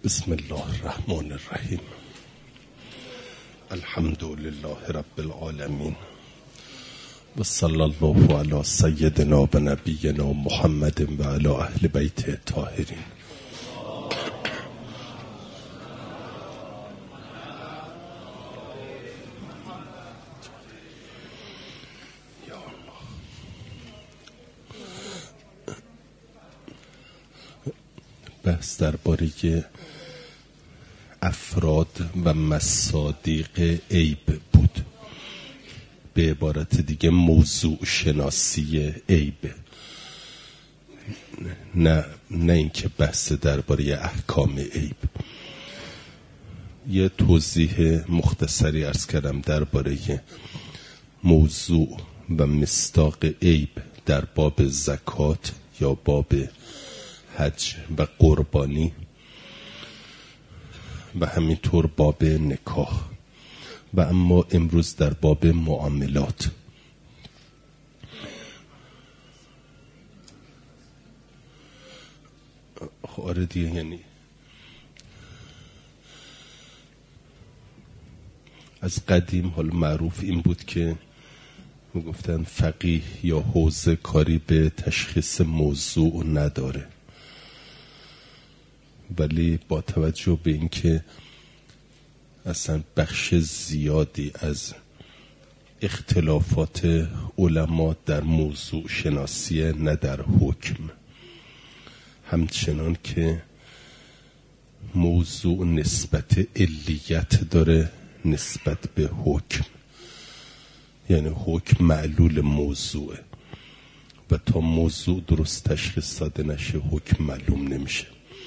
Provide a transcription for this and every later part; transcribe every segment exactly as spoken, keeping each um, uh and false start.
بسم الله الرحمن الرحیم. الحمد لله رب العالمین و صلی الله علی سیدنا و نبینا محمد و علی اهل بیت الطاهرین. بحث درباره افراد و مصادیق عیب بود. به عبارت دیگه موضوع شناسی عیب، نه نه اینکه بحث درباره احکام عیب. یه توضیح مختصری عرض کردم درباره موضوع و مصداق عیب در باب زکات یا باب حج و قربانی و همینطور باب نکاح و اما امروز در باب معاملات. آره دیگه، یعنی از قدیم حال معروف این بود که میگفتن فقیه یا حوزه کاری به تشخیص موضوع نداره، ولی با توجه به اینکه اصلا بخش زیادی از اختلافات علما در موضوع شناسی نه در حکم، همچنان که موضوع نسبت علیت داره نسبت به حکم، یعنی حکم معلول موضوعه و تا موضوع درست تشخیص داده نشه حکم معلوم نمیشه.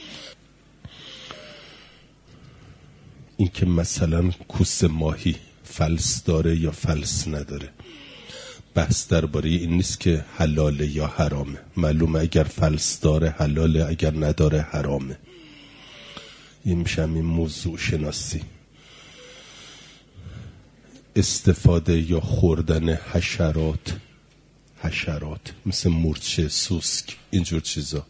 این که مثلا کوسه ماهی فلس داره یا فلس نداره، بحث درباره این نیست که حلاله یا حرامه. معلومه اگر فلس داره حلاله، اگر نداره حرامه. این میشه همین موضوع شناسی. استفاده یا خوردن حشرات حشرات مثل مورچه، سوسک، اینجور چیزا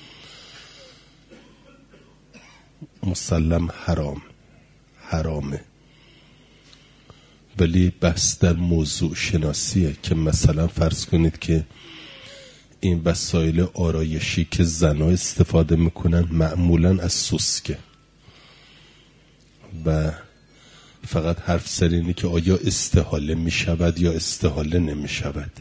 مسلم حرام حرامه، ولی بحث در موضوع شناسیه که مثلا فرض کنید که این وسایل آرایشی که زنها استفاده میکنن معمولا از سوسکه و فقط حرف سر اینه که آیا استحاله میشود یا استحاله نمیشود.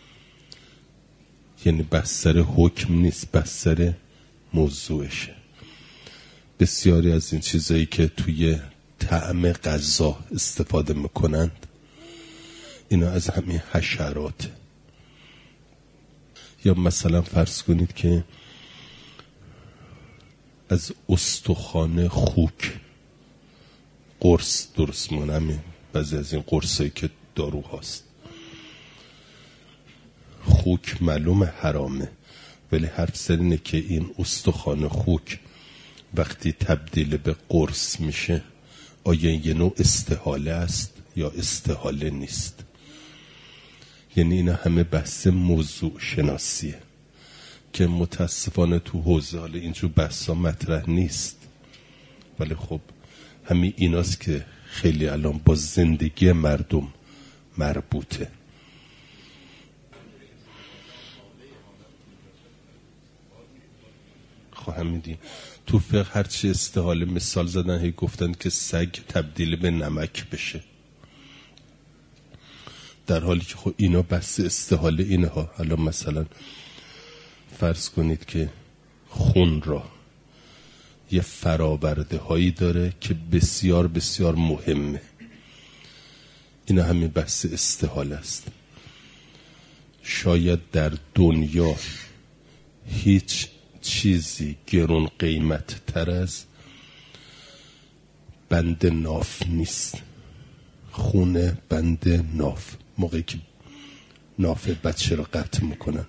یعنی بحث سر حکم نیست، بحث سر موضوعشه. بسیاری از این چیزایی که توی طعم غذا استفاده میکنند اینا از همین حشرات. یا مثلا فرض کنید که از استخوان خوک قرص درست مونم، بعضی از این قرصایی که دارو هاست. خوک معلوم حرامه، ولی حرف سر اینه که این استخوان خوک وقتی تبدیل به قرص میشه آیا یه نوع استحاله است یا استحاله نیست. یعنی اینا همه بحث موضوع شناسیه که متاسفانه تو حوزه حال اینجور بحثا مطرح نیست، ولی خب همین ایناست که خیلی الان با زندگی مردم مربوطه. خب همین دی تو فقه هرچی استحاله مثال زدن هی گفتن که سگ تبدیل به نمک بشه، در حالی که خب اینا بس استحاله اینه ها. حالا مثلا فرض کنید که خون را یه فراورده هایی داره که بسیار بسیار مهمه، اینا همین بحث استحاله است. شاید در دنیا هیچ چیزی گرون قیمت تر از بند ناف نیست. خونه بند ناف، موقعی که ناف بچه را قطع میکنن،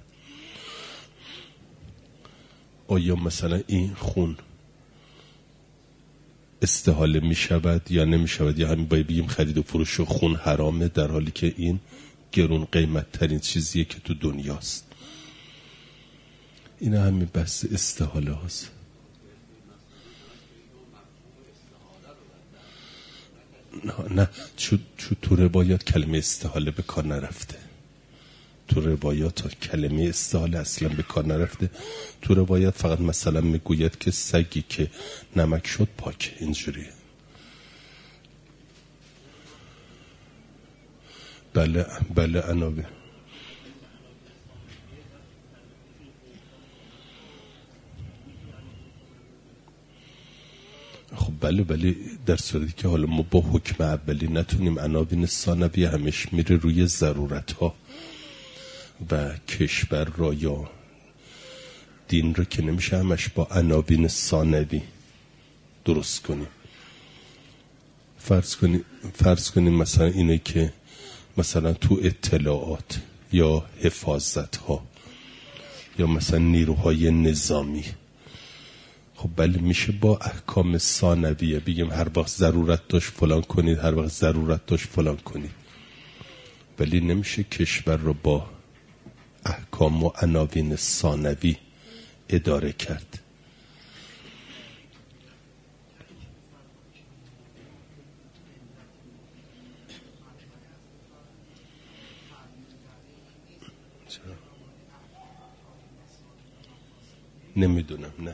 آیا مثلا این خون استحاله میشود یا نمیشود؟ یا همین باید بگیم خرید و فروش خون حرامه در حالی که این گرون قیمت ترین چیزیه که تو دنیاست. اینا همین بحث استحاله هست. نه چون تو روایات کلمه استحاله به کار نرفته. تو روایات کلمه استحاله اصلا به کار نرفته. تو روایات فقط مثلا میگوید که سگی که نمک شد پاکه، اینجوریه. بله بله عنابه. خب بله، ولی در صورتی که حالا ما با حکم اولی نتونیم، عناوین ثانوی همش میره روی ضرورت ها و کشور را یا دین رو که نمیشه همش با عناوین ثانوی درست کنیم. فرض کنیم فرض کنیم مثلا اینه که مثلا تو اطلاعات یا حفاظت ها یا مثلا نیروهای نظامی، خب بله میشه با احکام ثانویه بگیم هر وقت ضرورت داشت فلان کنید، هر وقت ضرورت داشت فلان کنید، ولی نمیشه کشور رو با احکام و عناوین ثانوی اداره کرد. نمیدونم، نه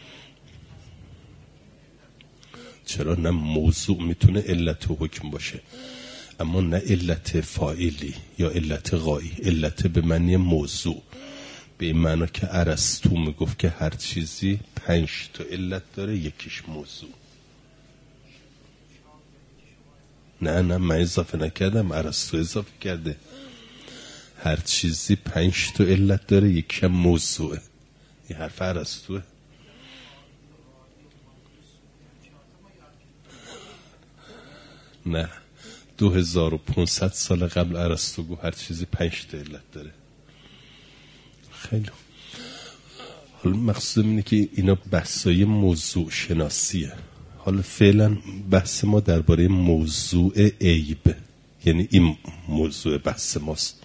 چرا؟ نه موضوع میتونه علت و حکم باشه، اما نه علت فاعلی یا علت غایی. علت به معنی موضوع، به این معنی که ارسطو میگفت که هر چیزی پنج تا علت داره، یکیش موضوع. نه نه من اضافه نکردم، ارسطو اضافه کرده. هر چیزی پنج تا علت داره، یکیش موضوعه. این حرف ارسطوه. نه، دو هزار و پانصد سال قبل ارسطو گفت هر چیزی پنج تا علت داره. خیلی حالا مقصود اینه که اینا بحثای موضوع شناسیه. حالا فعلا بحث ما درباره موضوع عیب، یعنی این موضوع بحث ماست.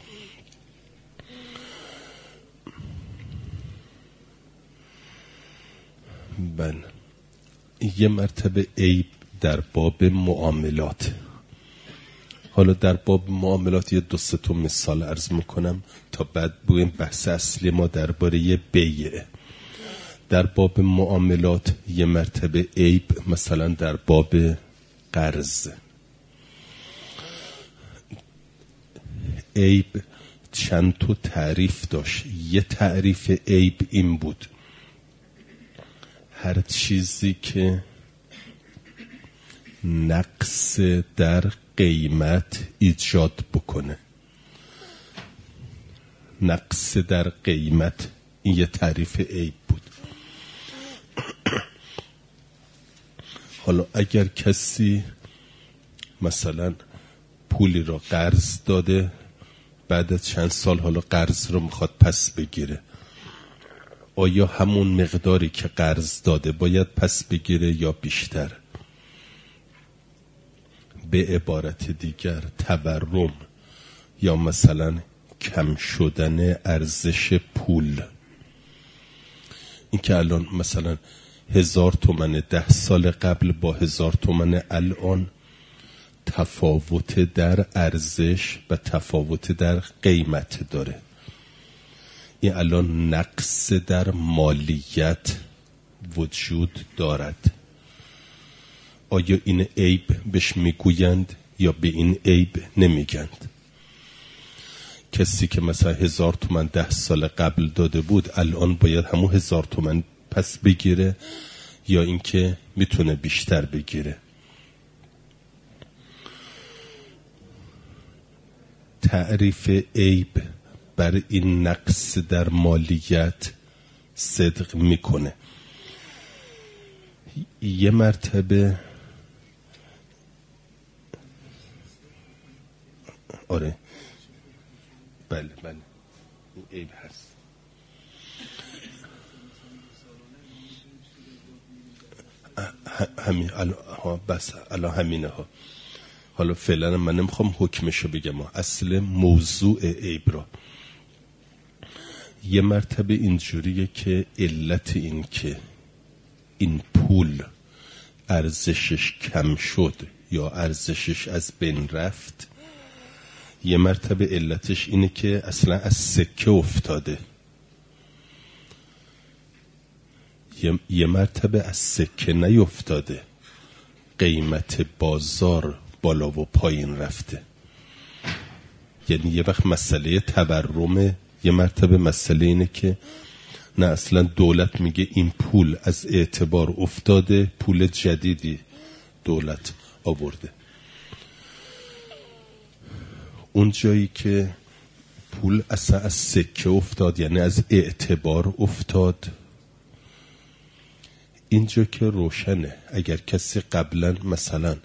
بله، یه مرتبه عیب در باب معاملات. حالا در باب معاملات یه دو سه تا مثال عرض میکنم تا بعد بگیم بحث اصلی ما درباره بیعه. در باب معاملات یه مرتبه عیب مثلا در باب قرض. عیب چند تا تعریف داشت. یه تعریف عیب این بود: هر چیزی که نقص در قیمت ایجاد بکنه. نقص در قیمت، این یه تعریف عیب بود. حالا اگر کسی مثلا پولی را قرض داده، بعد از چند سال حالا قرض رو میخواد پس بگیره، آیا همون مقداری که قرض داده باید پس بگیره یا بیشتر؟ به عبارت دیگر تورم یا مثلا کم شدن ارزش پول. این که الان مثلا هزار تومن ده سال قبل با هزار تومن الان تفاوت در ارزش و تفاوت در قیمت داره. این الان نقص در مالیت وجود دارد. آیا این عیب بهش میگویند یا به این عیب نمیگند؟ کسی که مثلا هزار تومن ده سال قبل داده بود الان باید همون هزار تومن پس بگیره یا اینکه میتونه بیشتر بگیره؟ تعریف عیب بر این نقص در مالیت صدق میکنه. یه مرتبه آره بله بله عیب هست. همین الان بس الان همینه ها. حالا فعلا من نمیخوام حکمشو بگم، اصل موضوع عیب را. یه مرتبه اینجوریه که علت این که این پول ارزشش کم شد یا ارزشش از بین رفت، یه مرتبه علتش اینه که اصلا از سکه افتاده، یه, یه مرتبه از سکه نیفتاده، قیمت بازار بالا و پایین رفته. یعنی یه وقت مسئله تورمه، یه مرتبه مسئله اینه که نه اصلا دولت میگه این پول از اعتبار افتاده، پول جدیدی دولت آورده. اون جایی که پول اصلا از سکه افتاد یعنی از اعتبار افتاد، اینجا که روشنه. اگر کسی قبلا مثلا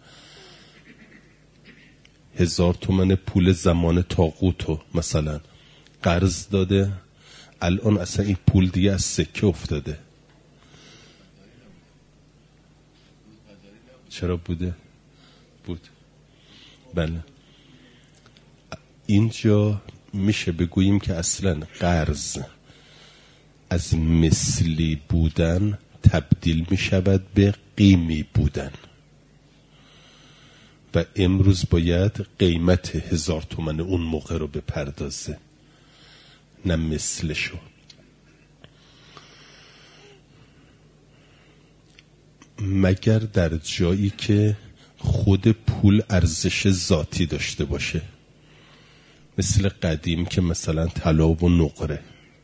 هزار تومن پول زمان طاغوتو مثلا قرض داده، الان اصلا این پول دیگه از سکه افتاده. چرا بوده؟ بود. بله. اینجا میشه بگوییم که اصلا قرض از مثلی بودن تبدیل میشود به قیمی بودن و امروز باید قیمت هزار تومن اون موقع رو بپردازه، نه مثلشو. مگر در جایی که خود پول ارزش ذاتی داشته باشه، مثل قدیم که مثلا طلا و نقره.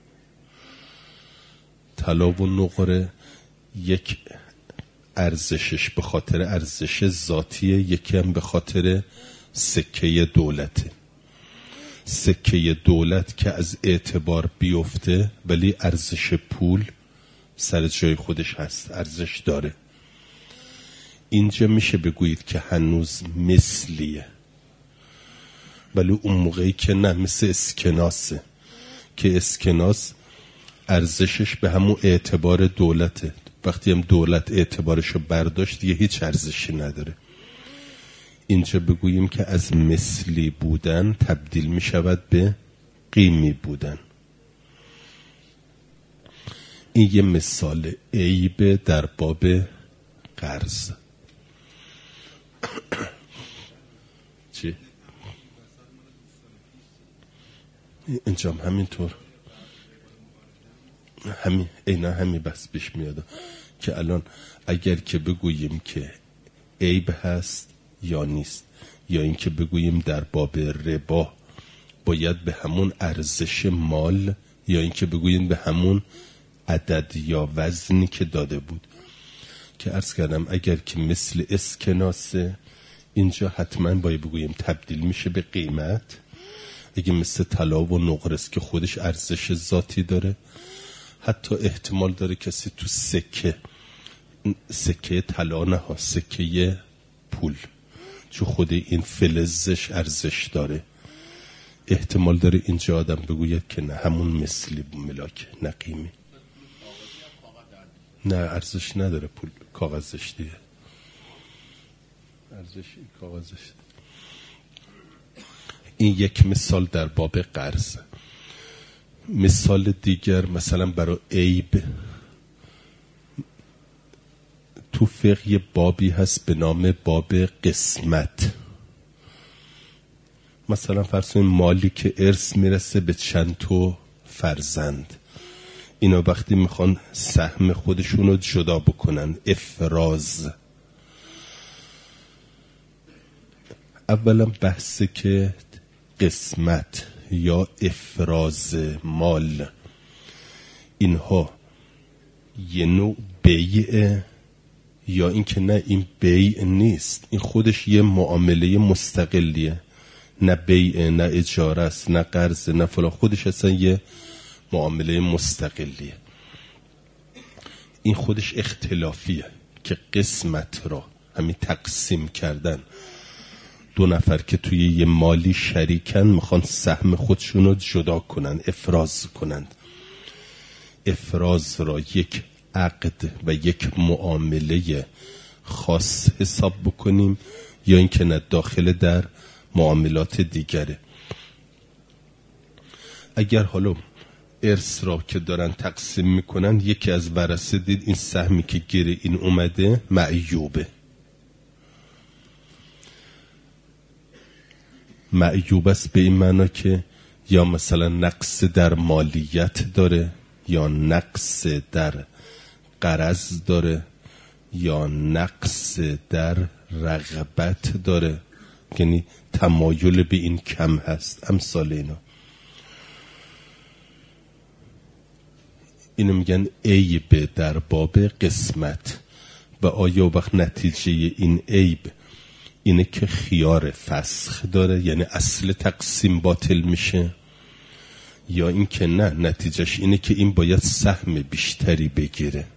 طلا و نقره یک ارزشش به خاطر ارزش ذاتیه، یکی هم به خاطر سکه دولته. سکه دولت که از اعتبار بیفته ولی ارزش پول سر جای خودش هست، ارزش داره. اینجا میشه بگویید که هنوز مثلیه، ولی اون موقعی که نه، مثل اسکناسه که اسکناس ارزشش به همون اعتبار دولته. وقتی هم دولت اعتبارشو برداشت دیگه هیچ ارزشی نداره. اینجا بگوییم که از مثلی بودن تبدیل می شود به قیمی بودن. این یه مثال عیب در باب قرض. چی؟ اینجا هم همینطور، همین اینا همین بس پیش میاد که الان اگر که بگوییم که عیب هست یا نیست، یا اینکه بگوییم در باب ربا باید به همون ارزش مال، یا اینکه بگوییم به همون عدد یا وزنی که داده بود، که عرض کردم اگر که مثل اسکناسه اینجا حتما باید بگوییم تبدیل میشه به قیمت. اگه مثل طلا و نقره است که خودش ارزش ذاتی داره، حتی احتمال داره کسی تو سکه سکه طلا نه ها، سکه پول، چون خود این فلزش ارزش داره، احتمال داره اینجا آدم بگوید که نه همون مثلی ملاک، نه قیمی، نه ارزش نداره پول، کاغذش دیگه ارزش کاغذش. این یک مثال در باب قرض. مثال دیگر مثلا برای عیب تو فقه یه بابی هست به نام باب قسمت. مثلا فرض کنید مالی که ارث میرسه به چند تا فرزند، اینا وقتی میخوان سهم خودشون رو جدا بکنن، افراز، اولا بحثه که قسمت یا افراز مال اینها یه نوع بیع، یا این که نه این بیع نیست، این خودش یه معامله مستقلیه، نه بیع نه اجاره است نه قرض نه فلان، خودش اصلا یه معامله مستقلیه. این خودش اختلافیه که قسمت را همین تقسیم کردن، دو نفر که توی یه مالی شریکن میخوان سهم خودشون رو جدا کنن، افراز کنند. افراز را یک عقد و یک معامله خاص حساب بکنیم، یا اینکه نه داخل در معاملات دیگره. اگر حالا ارث را که دارن تقسیم میکنن یکی از ورثه دید این سهمی که گیر این اومده معیوبه، معیوب است به این معنا که یا مثلا نقص در مالیت داره، یا نقص در قرض داره، یا نقص در رغبت داره، یعنی تمایل به این کم هست، امثال اینا. اینو میگن عیب در باب قسمت. و آیا وقت نتیجه این عیب اینه که خیار فسخ داره، یعنی اصل تقسیم باطل میشه، یا این که نه، نتیجهش اینه که این باید سهم بیشتری بگیره.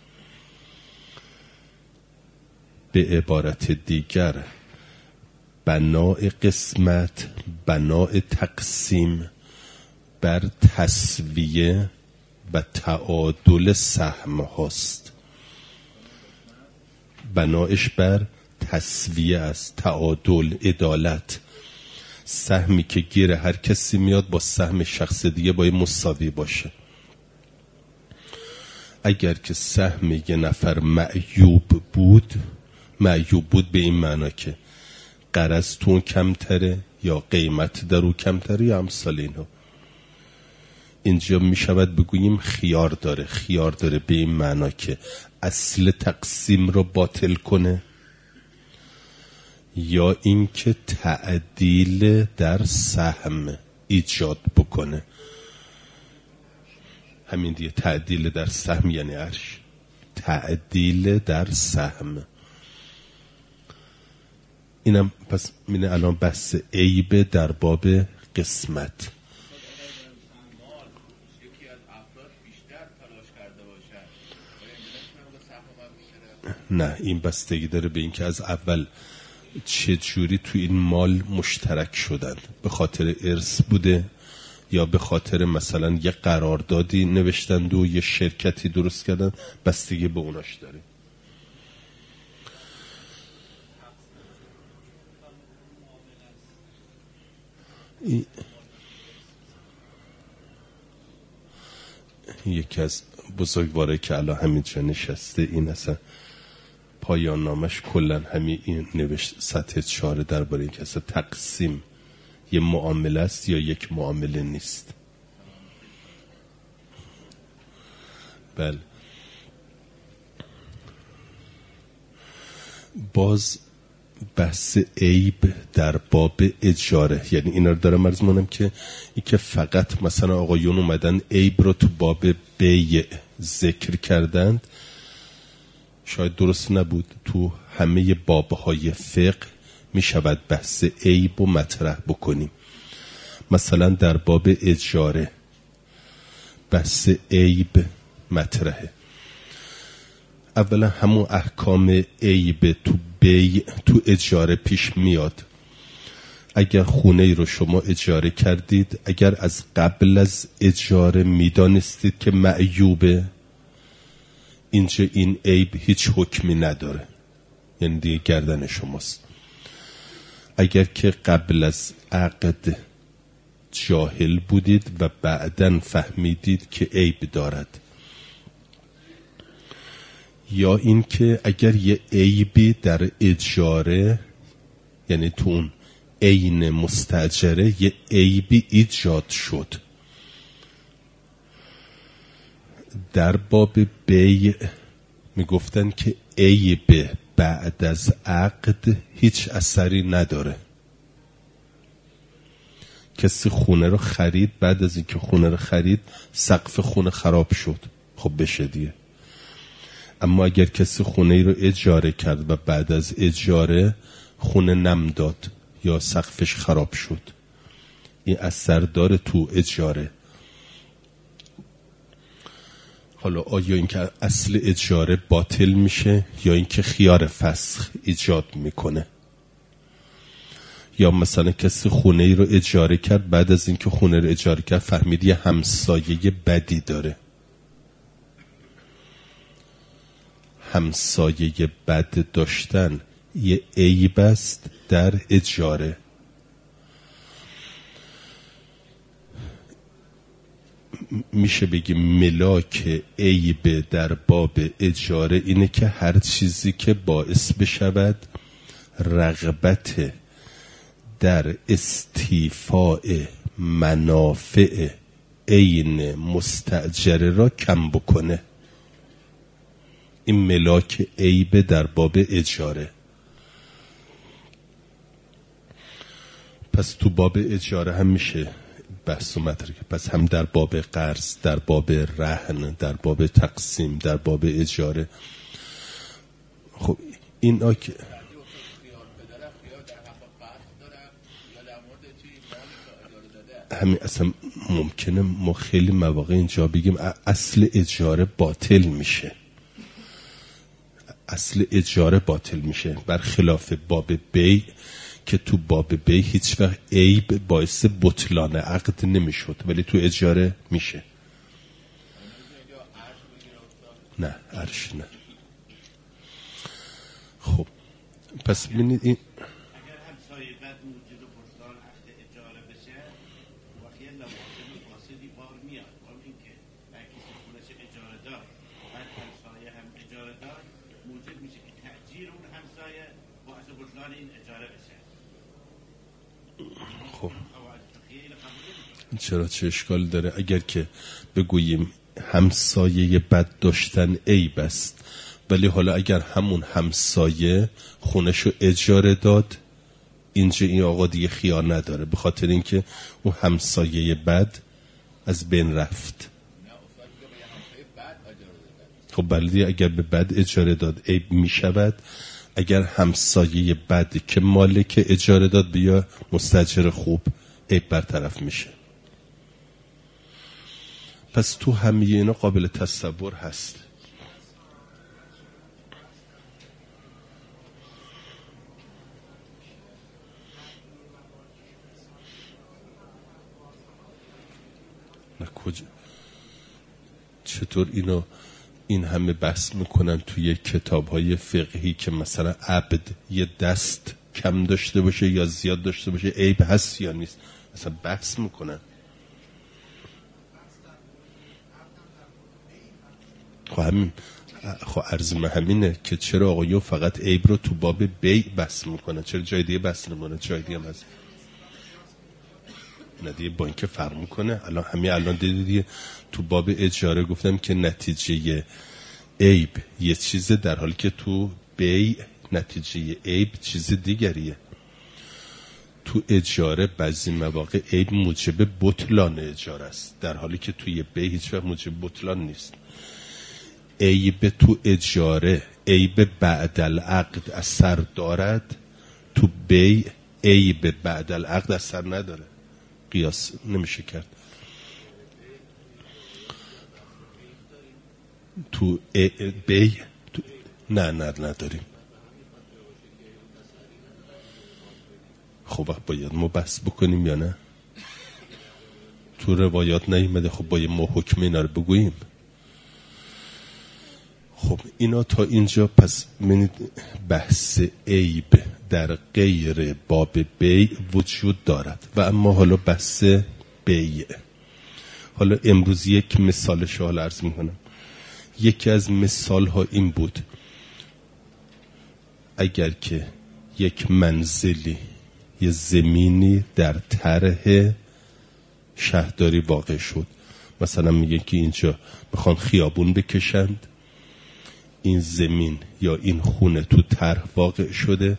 به عبارت دیگر بناء قسمت، بناء تقسیم بر تسویه و تعادل سهم هاست. بنایش بر تسویه است، تعادل، عدالت. سهمی که گیر هر کسی میاد با سهم شخص دیگه باید مساوی باشه. اگر که سهم یه نفر معیوب بود، معیوب بود به این معنا که قرض تو کمتره، یا قیمت در او کمتره، یا امثال اینها، اینجا می شود بگوییم خیار داره. خیار داره به این معنا که اصل تقسیم رو باطل کنه، یا اینکه تعدیل در سهم ایجاد بکنه. همین دیگه، تعدیل در سهم یعنی عرش، تعدیل در سهم. اینم پس مینه الان بحث عیب در باب قسمت. نه، این بستگی داره به این که از اول چه جوری تو این مال مشترک شدن، به خاطر ارث بوده یا به خاطر مثلا یه قراردادی نوشتند و یه شرکتی درست کردن، بستگی به اوناش داره. این یکی از بزرگواره که الان همینجا نشسته، این اصلا پایان نامش کلن همین این نوشت سطح چهار درباره این که اصلا تقسیم یه معامله است یا یک معامله نیست. بله. باز بحث عیب در باب اجاره، یعنی اینا رو دارم عرض می‌کنم که ای که فقط مثلا آقایون اومدن عیب رو تو باب بیع ذکر کردند، شاید درست نبود. تو همه بابهای فقه می شود بحث عیب و مطرح بکنیم. مثلا در باب اجاره بحث عیب مطرحه. اولا همون احکام عیب تو بیع تو اجاره پیش میاد. اگر خونه رو شما اجاره کردید، اگر از قبل از اجاره میدانستید که معیوبه، اینجا این عیب هیچ حکمی نداره، یعنی دیگه گردن شماست. اگر که قبل از عقد جاهل بودید و بعداً فهمیدید که عیب دارد، یا این که اگر یه عیبی در اجاره، یعنی تو اون عین مستاجره یه عیبی ایجاد شد، در باب بیع میگفتن که عیب بعد از عقد هیچ اثری نداره. کسی خونه رو خرید، بعد از اینکه خونه رو خرید سقف خونه خراب شد، خب بشه دیگه. اما اگر کسی خونه رو اجاره کرد و بعد از اجاره خونه نم داد یا سقفش خراب شد، این اثر داره تو اجاره. حالا آیا اینکه اصل اجاره باطل میشه یا اینکه خیار فسخ ایجاد میکنه؟ یا مثلا کسی خونه ای رو اجاره کرد، بعد از اینکه خونه رو اجاره کرد فهمید یه همسایه بدی داره. همسایه بد داشتن یه عیب است در اجاره. میشه بگیم ملاک عیب در باب اجاره اینه که هر چیزی که باعث بشود رغبت در استیفاء منافع عین مستأجره را کم بکنه. این ملاک عیب در باب اجاره. پس تو باب اجاره هم میشه بحث و مطرح. پس هم در باب قرض، در باب رهن، در باب تقسیم، در باب اجاره. خب اینا که همین اصلا ممکنه ما خیلی مواقع اینجا بگیم اصل اجاره باطل میشه، اصل اجاره باطل میشه، برخلاف باب بیع که تو باب بیع هیچ وقت عیب باعث بطلان عقد نمیشد، ولی تو اجاره میشه. نه عرش نه. خب پس ببینید این چرا چه اشکال داره اگر که بگوییم همسایه بد داشتن عیب است، ولی حالا اگر همون همسایه خونشو اجاره داد، اینجا این آقا دیگه خیار نداره، به خاطر اینکه اون همسایه بد از بین رفت. خب بلدی اگر به بد اجاره داد عیب می شود، اگر همسایه بد که مالک اجاره داد بیا مستاجر خوب، عیب برطرف میشه. پس تو همه اینا قابل تصور هست. نه کجا چطور اینو این همه بحث میکنن توی کتاب‌های فقهی که مثلا عبد یه دست کم داشته باشه یا زیاد داشته باشه عیب هست یا نیست، مثلا بحث میکنن. خب همین خب عرض من همینه که چرا آقایون فقط عیب رو تو باب بیع بحث میکنن، چرا جای دیگه بحث نمیکنن؟ جای دیگه هم هست نه دیگه با اینکه فرق میکنه. الان همین الان دیدید تو باب اجاره گفتم که نتیجه عیب یه چیزه، در حالی که تو بیع نتیجه عیب چیز دیگریه. تو اجاره بعضی مواقع عیب موجب بطلان اجاره است، در حالی که توی بیع هیچ وقت موجب بطلان نیست. عیب تو اجاره عیب بعد العقد اثر دارد، تو بیع عیب بعد العقد اثر نداره، قیاس نمیشه کرد. تو بیع تو... نه نه نداریم. خب باید ما بحث بکنیم یا نه؟ تو روایات نیومده، خب باید ما حکم اینا رو بگوییم. خب اینا تا اینجا پس منید بحث عیب در غیر باب بیع وجود دارد و اما حالا بحث بیع. حالا امروز یک مثال شال عرض میکنم. یکی از مثال ها این بود اگر که یک منزلی یه زمینی در طرح شهرداری واقع شد، مثلا میگه که اینجا میخوان خیابون بکشند، این زمین یا این خونه تو طرح واقع شده،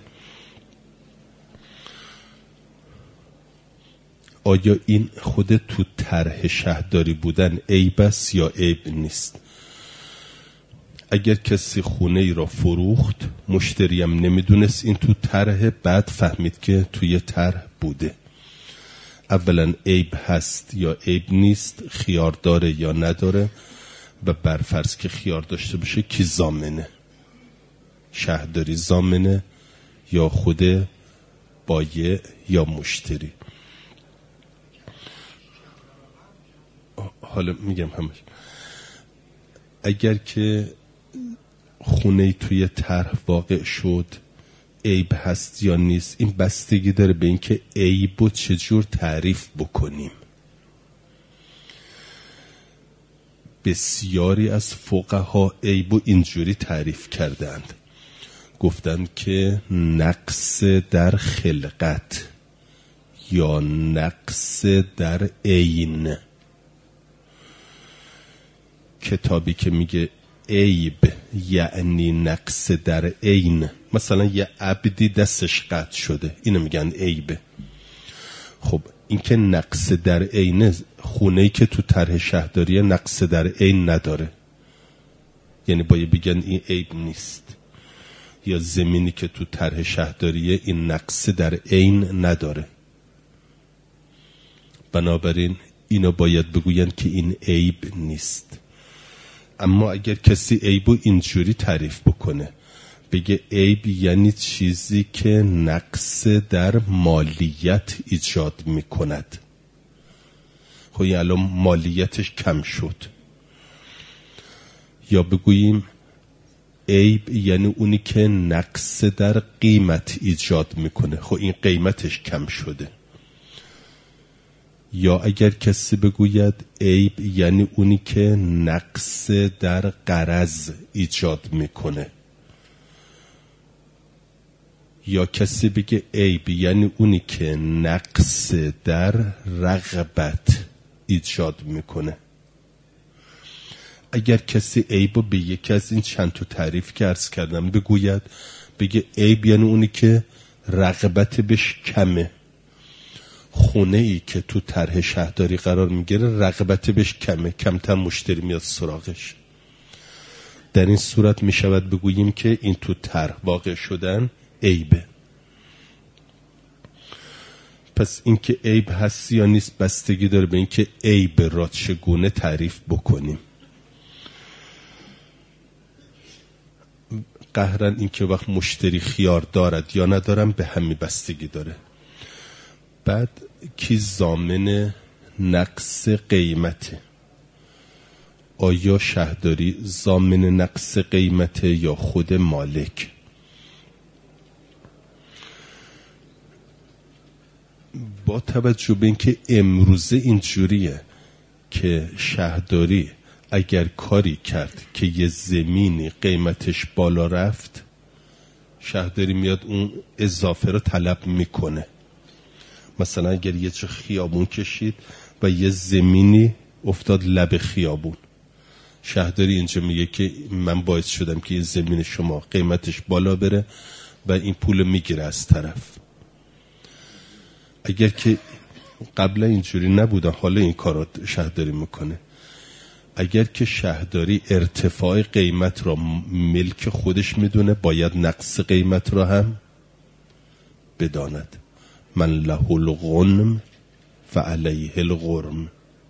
آیا این خود تو طرح شهرداری بودن عیب است یا عیب نیست؟ اگر کسی خونه ای را فروخت، مشتری هم نمیدونست این تو طرح، بعد فهمید که توی طرح بوده، اولا عیب هست یا عیب نیست، خیار داره یا نداره، و برفرض که خیار داشته باشه کی ضامنه؟ شهرداری ضامنه یا خود بایع یا مشتری؟ حالا میگم همش اگر که خونه توی طرح واقع شد عیب هست یا نیست، این بستگی داره به اینکه عیب رو چجور تعریف بکنیم. بسیاری از فقها عیب رو اینجوری تعریف کردند، گفتند که نقص در خلقت یا نقص در عین. کتابی که میگه عیب یعنی نقص در عین، مثلا یه عبدی دستش قطع شده، اینو میگن عیبه. خب این که نقص در عین، خونه‌ای که تو طرح شهرداری نقص در عین نداره، یعنی باید بگن این عیب نیست. یا زمینی که تو طرح شهرداری این نقص در عین نداره، بنابراین اینو باید بگوین که این عیب نیست. اما اگر کسی عیبو اینجوری تعریف بکنه، بگه عیب یعنی چیزی که نقص در مالیت ایجاد میکند، خب این الان مالیتش کم شد. یا بگوییم عیب یعنی اونی که نقص در قیمت ایجاد میکنه، خب این قیمتش کم شده. یا اگر کسی بگوید عیب یعنی اونی که نقص در قرض ایجاد میکنه. یا کسی بگه عیب یعنی اونی که نقص در رغبت ایجاد میکنه. اگر کسی عیبو به یکی از این چند تا تعریف که عرض کردم بگوید، بگه عیب یعنی اونی که رغبت بهش کمه، خونه ای که تو طرح شهرداری قرار میگیره رغبت بهش کمه، کمتر مشتری میاد سراغش، در این صورت میشود بگوییم که این تو طرح واقع شدن عیبه. پس اینکه عیب هست یا نیست بستگی داره به اینکه عیب را چگونه تعریف بکنیم. قهرن اینکه وقت مشتری خیار دارد یا ندارم به همین بستگی داره. بعد کی ضامن نقص قیمته؟ آیا شهرداری ضامن نقص قیمته یا خود مالک؟ با توجه به اینکه امروزه اینجوریه که شهرداری اگر کاری کرد که یه زمینی قیمتش بالا رفت، شهرداری میاد اون اضافه رو طلب میکنه. مثلا اگر یه چه خیابون کشید و یه زمینی افتاد لب خیابون، شهرداری اینجا میگه که من باعث شدم که این زمین شما قیمتش بالا بره و این پول میگیره از طرف. اگر که قبل اینجوری نبودن، حالا این کارات شهرداری میکنه. اگر که شهرداری ارتفاع قیمت را ملک خودش میدونه، باید نقص قیمت را هم بداند. من له الغنم فعلیه الغرم.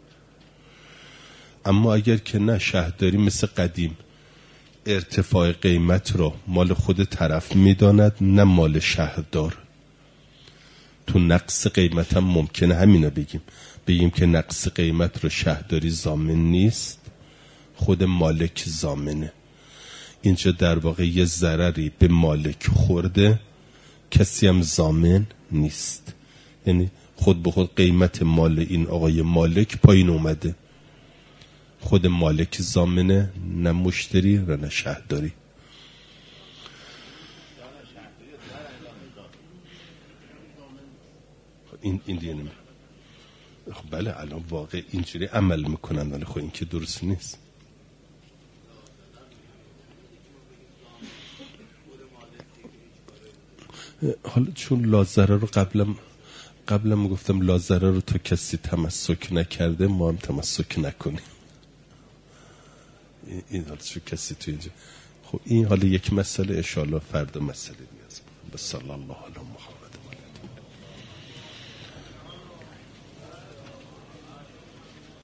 اما اگر که نه، شهرداری مثل قدیم ارتفاع قیمت را مال خود طرف میداند نه مال شهردار. تو نقص قیمت هم ممکنه همینو بگیم بگیم که نقص قیمت رو شهرداری ضامن نیست، خود مالک ضامنه. اینجا در واقع یه ضرری به مالک خورده، کسی هم ضامن نیست. یعنی خود به خود قیمت مال این آقای مالک پایین اومده، خود مالک ضامنه، نه مشتری و نه شهرداری. این این دیگه نمی خب بله الان واقع اینجوری عمل میکنن، ولی خب این که درست نیست. حالا چون لازره رو قبلم قبلم گفتم لازره رو تا کسی تمسک نکرده ما هم تمسک نکنیم. این حالا چون کسی تو اینجا، خب این حالا یک مسئله، ان شاءالله فردا مسئله نیاز. بسم الله علی محمد.